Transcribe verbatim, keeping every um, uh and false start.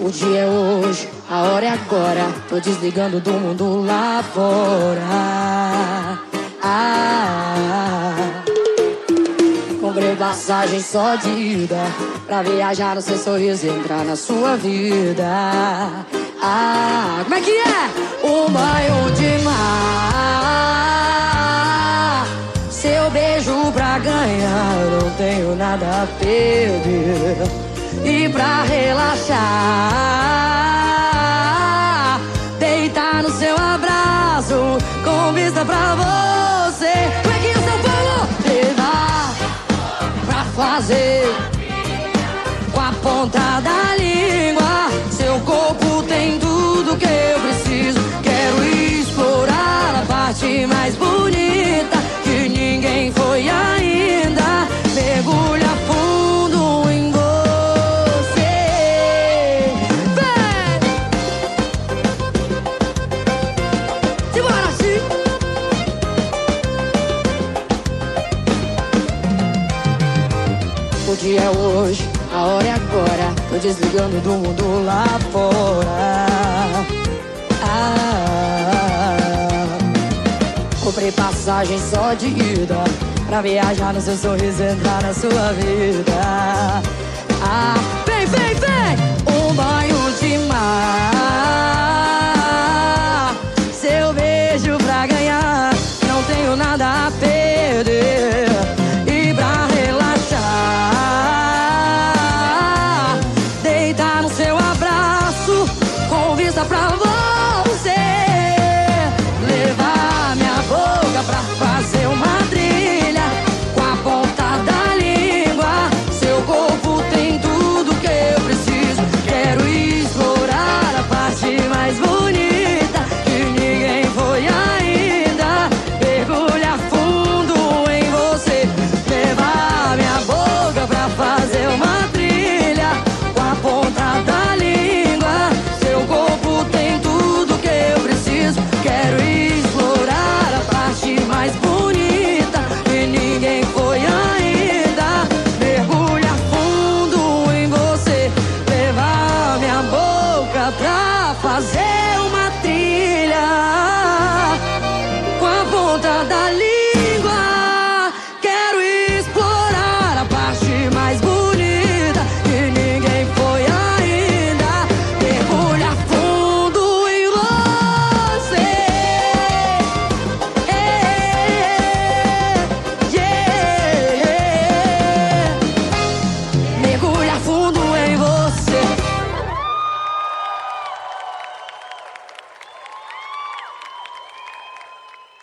O dia é hoje, a hora é agora. Tô desligando do mundo lá fora. Ah, comprei passagem só de ida pra viajar no seu sorriso e entrar na sua vida. Ah, como é que é? Um banho de mar, seu beijo pra ganhar, não tenho nada a perder. E pra relaxar, deitar no seu abraço, com vista pra você. Como é que é, São Paulo? Levar pra fazer com a ponta da língua. Seu corpo tem tudo que eu preciso. Quero explorar a parte mais bonita que ninguém foi ainda. Mergulha fundo em você. Vem! Simbora, sim! O dia é hoje, a hora é agora. Tô desligando do mundo lá fora. Ah, comprei passagem só de ida pra viajar no seu sorriso e entrar na sua vida.